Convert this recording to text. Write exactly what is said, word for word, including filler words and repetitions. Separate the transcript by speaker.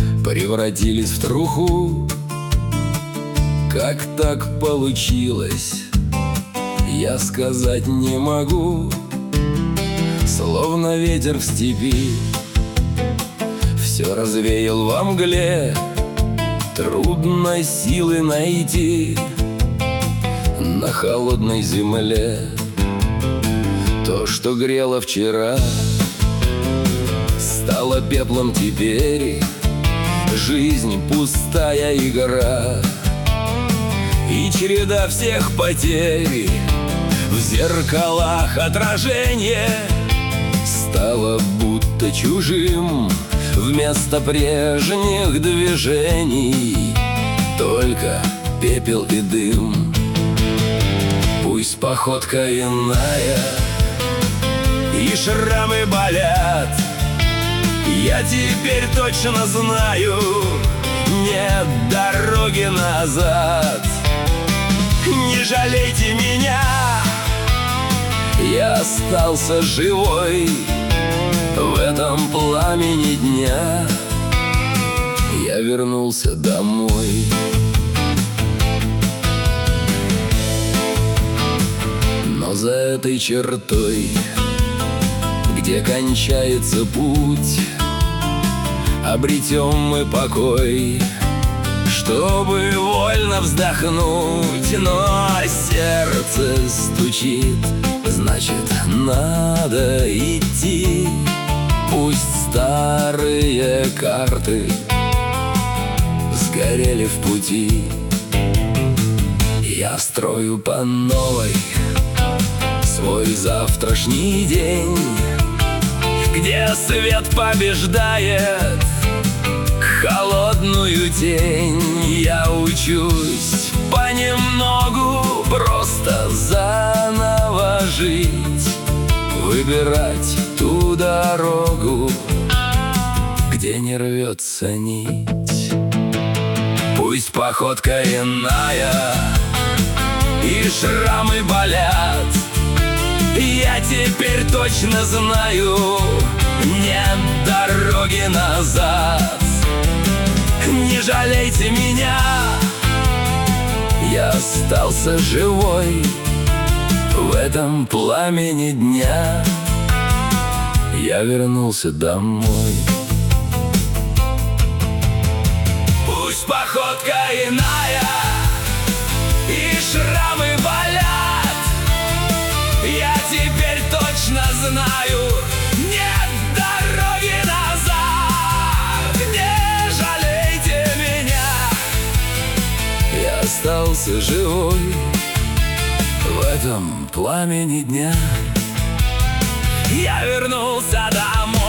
Speaker 1: превратились в труху. Как так получилось, я сказать не могу. Словно ветер в степи, все развеял во мгле. Трудно силы найти на холодной земле. То, что грело вчера, стало пеплом теперь. Жизнь пустая игра и череда всех потерь. В зеркалах отражение стало будто чужим. Вместо прежних движений только пепел и дым. Пусть походка иная и шрамы болят, я теперь точно знаю, нет дороги назад. Не жалейте меня, я остался живой в этом пламени дня. Я вернулся домой. Но за этой чертой, где кончается путь, обретем мы покой, чтобы вольно вздохнуть. Но сердце стучит, значит, надо идти. Пусть старые карты сгорели в пути, я строю по новой свой завтрашний день, где свет побеждает холодную тень. Я учусь понемногу просто заново жить, выбирать ту дорогу, где не рвется нить. Пусть походка иная и шрамы болят, я теперь точно знаю, нет дороги назад. Не жалейте меня, я остался живой в этом пламени дня. Я вернулся домой. Пусть походка иная и шрамы болят, я теперь точно знаю, нет дороги назад. Не жалейте меня, я остался живой в этом пламени дня. Я вернулся домой.